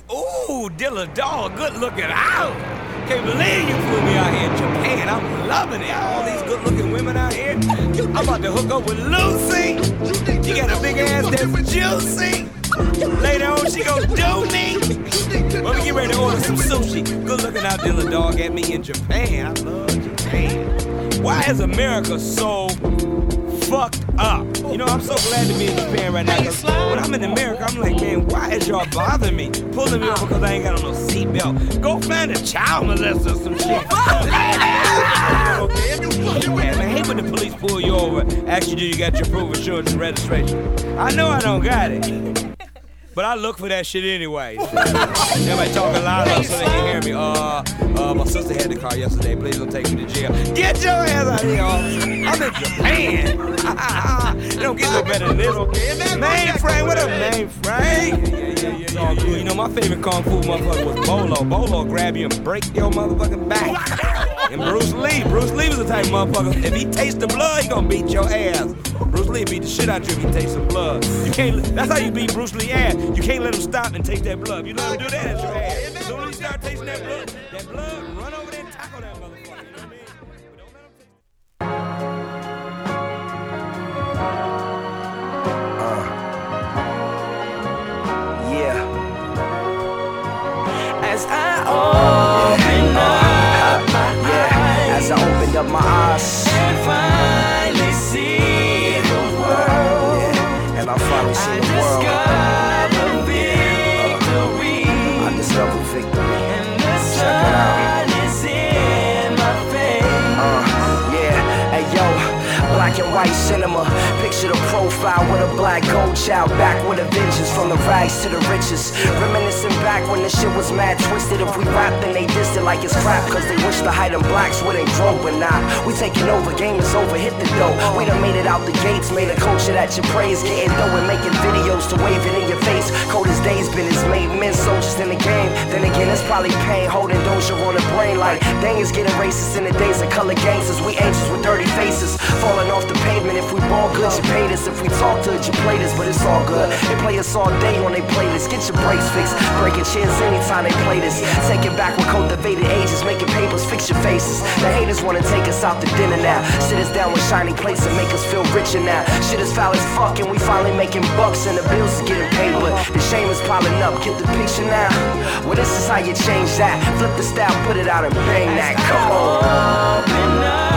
Ooh, Dilla Dog, good looking out. Can't believe you flew me out here in Japan. I'm loving it. All these good looking women out here. I'm about to hook up with Lucy. You got a big ass that's juicy. Later on, she gon' do me. Well, we get ready to order some sushi. Good looking out, Dilla Dog, at me in Japan. I love Japan. Why is America so fucked up? You know, I'm so glad to be in Japan right now, because when I'm in America, I'm like, man, why is y'all bothering me? Pulling me over because I ain't got on no seatbelt. Go find a child molester or some shit. Man, I hate when the police pull you over, ask you, do you got your proof of insurance and registration? I know I don't got it, but I look for that shit anyway. Everybody talking louder so they can hear me. My sister had the car yesterday. Please don't take me to jail. Get your ass out here, officer. I'm in Japan. It don't get no better than this. Mainframe, what up, Mainframe? Yeah. It's all good. You know, my favorite kung fu motherfucker was Bolo. Bolo grab you and break your motherfucking back. And Bruce Lee was the type of motherfucker. If he tastes the blood, he gonna beat your ass. Bruce Lee beat the shit out you if he tastes some blood. You can't. That's how you beat Bruce Lee ass. You can't let him stop and taste that blood. You let him do that at your ass. As soon as you start tasting that blood, run over there and tackle that motherfucker. You know what I mean? But don't let him taste. Yeah. As I open up my eyes, as I opened up my eyes and finally see the world, and I finally see the world. I discover victory. And the sun is in my face. Hey yo, black and white cinema. Picture the profile with a black gold child, back with a vengeance, from the rags to the riches. Reminiscing back when the shit was mad twisted. If we rap, then they dissed it like it's crap, cause they wish the height of blacks wouldn't grow. But nah, we taking over, game is over, hit the dough. We done made it out the gates, made a culture that you praise. Getting dough and making videos to wave it in your face. Cold as days been, it's made men soldiers in the game. Then again, it's probably pain holding Doja on the brain. Like, dang, it's getting racist in the days of color gangsters. We angels with dirty faces, falling off the pavement. If we ball good, you paid us. If we talk to it, you played us, but it's all good. They play us all day on they playlist. Get your brakes fixed, breaking chins anytime they play this. Take it back with cultivated ages, making papers, fix your faces. The haters wanna take us out to dinner now. Sit us down with shiny plates and make us feel richer now. Shit is foul as fuck and we finally making bucks and the bills is getting paid, but the shame is piling up. Get the picture now? Well, this is how you change that. Flip the style, put it out and bang that. Come on.